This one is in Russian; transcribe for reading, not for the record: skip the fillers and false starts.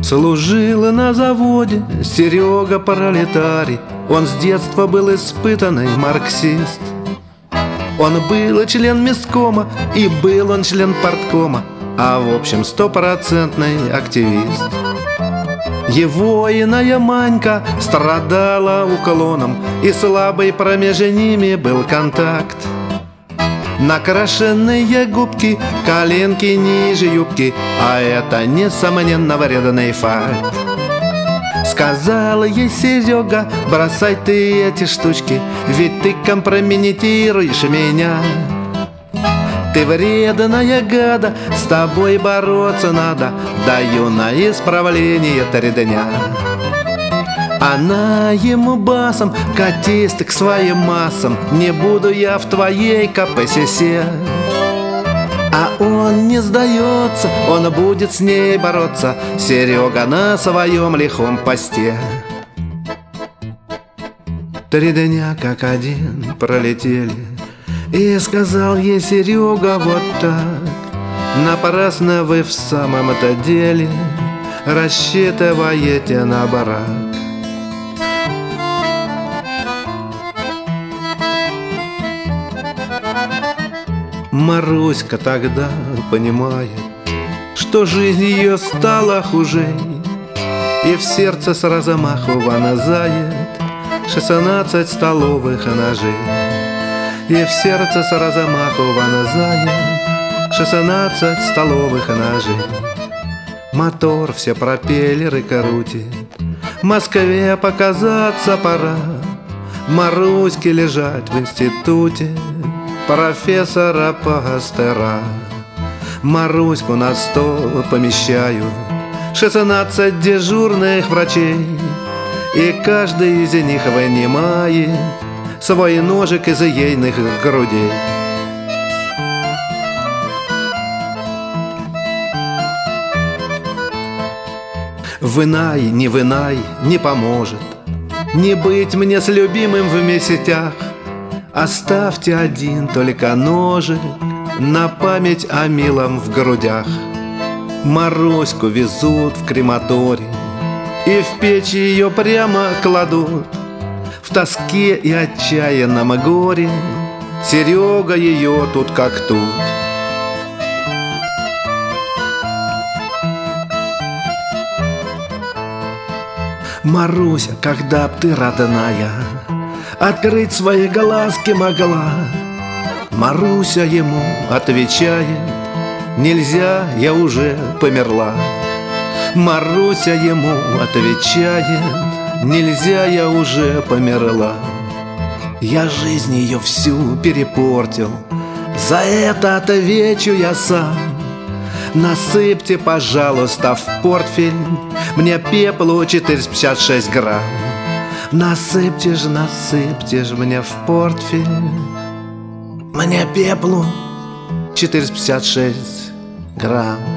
Служил на заводе Серега пролетарий. Он с детства был испытанный марксист. Он был член месткома, и был он член парткома, а в общем 100% активист. Его иная Манька страдала уклоном, и слабый промеж ними был контакт. Накрашенные губки, коленки ниже юбки, а это, несомненно, вредный факт. Сказал ей Серега: бросай ты эти штучки, ведь ты компрометируешь меня. Ты вредная гада, с тобой бороться надо, даю на исправление 3 дня. Она ему басом: катись ты к своим массам, не буду я в твоей КПСС. А он не сдается, он будет с ней бороться, Серега на своем лихом посте. 3 дня как один пролетели, и сказал ей Серега вот так: напрасно вы в самом-то деле рассчитываете на брак. Маруська тогда понимает, что жизнь ее стала хуже, и в сердце с размаху вонзает 16 столовых ножей. И в сердце с размаху вонзает 16 столовых ножей. Мотор все пропеллеры крутит, Москве показаться пора. Маруське лежать в институте профессора Пастера. Маруську на стол помещают 16 дежурных врачей, и каждый из них вынимает свой ножик из ейных грудей. Вынай, не поможет, не быть мне с любимым в месяцах. Оставьте один только ножик на память о милом в грудях. Маруську везут в крематорий, и в печь ее прямо кладут. В тоске и отчаянном горе Серега ее тут как тут. Маруся, когда б ты, родная, открыть свои глазки могла, Маруся ему отвечает: нельзя, я уже померла. Маруся ему отвечает: нельзя, я уже померла. Я жизнь ее всю перепортил, за это отвечу я сам. Насыпьте, пожалуйста, в портфель мне пеплу 456 грамм. Насыпьте ж мне в портфель мне пеплу 456 грамм.